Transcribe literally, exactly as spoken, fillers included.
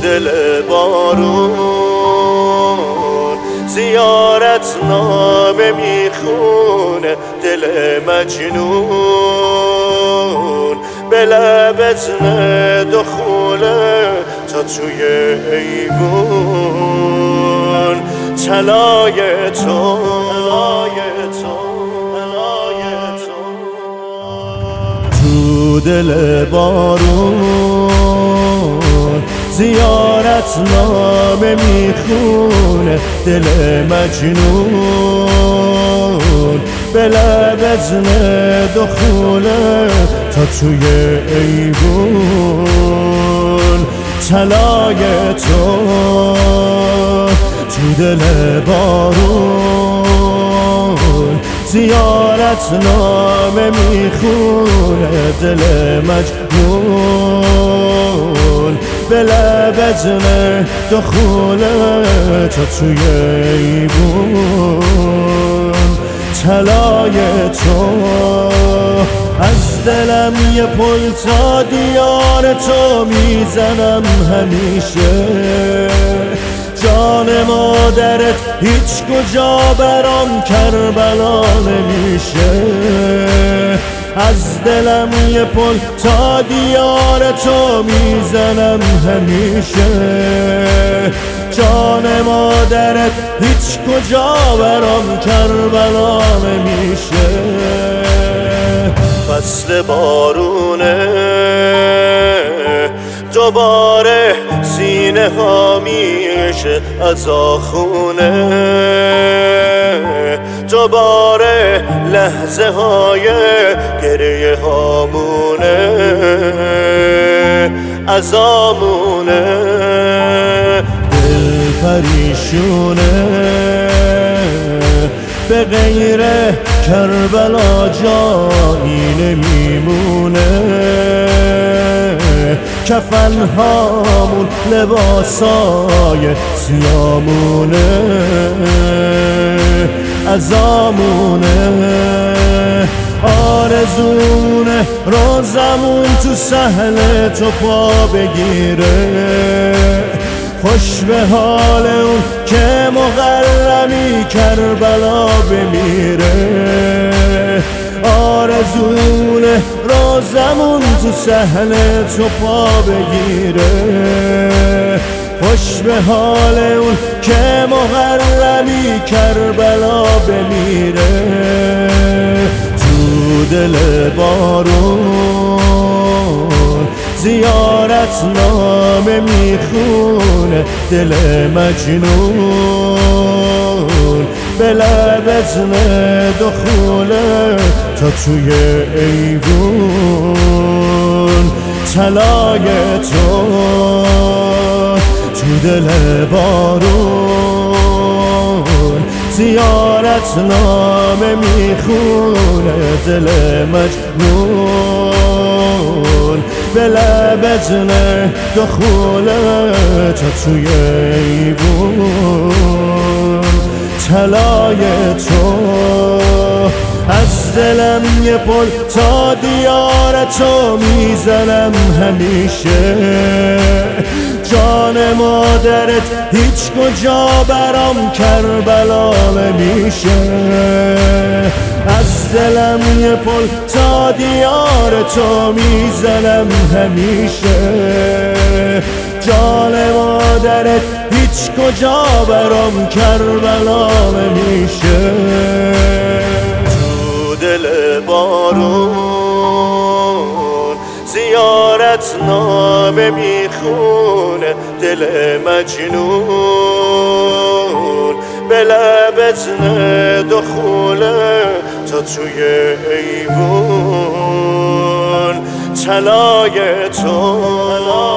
دل بارون زیارت نامه میخونه دل مجنون به لبت دخوله تا توی ایوون طلای تو تو دل بارون زیارت نامه میخونه دل مجنون به لبت دخوله تا توی ایوون طلای تو تو دل بارون زیارت نامه میخونه دل مجنون به لبت دخوله تا توی ایوون طلای تو از دلم یه پل تا دیار تو میزنم همیشه جان مادرت هیچ کجا برام کربلا نمیشه از دلم یه پل تا دیار تو میزنم همیشه جان مادرت هیچ کجا برام کربلا نمیشه فصل بارونه دوباره سینه ها میشه از آخونه دوباره لحظه های گریه هامونه از آمونه دل پریشونه به غیر کربلا جایی نمیمونه کفن هامون لباسای سیامونه ازامونه آرزونه روزمون تو سهل تو پا بگیره خوش به حال اون که مقرمی کربلا بمیره آرزونه روزمون تو سهل تو پا بگیره خوش به حال اون که محرمی کربلا بمیره تو دل بارون زیارت نامه میخونه دل مجنون به لبت دخوله تا توی ایوون طلای تو تو دل بارون زیارت نامه میخونه دل مجنون به لبت دخوله تا توی ایوون طلای تو از دلم یه پل تا دیار تو میزنم همیشه جان مادرت هیچ کجا برام کربلا نمیشه از دلم یه پل تا دیار تو میزنم همیشه جان مادرت هیچ کجا برام کربلا نمیشه تو دل بارون زیارت نامه میخونه دل مجنون به لبت دخوله تا توی ایوون طلای تو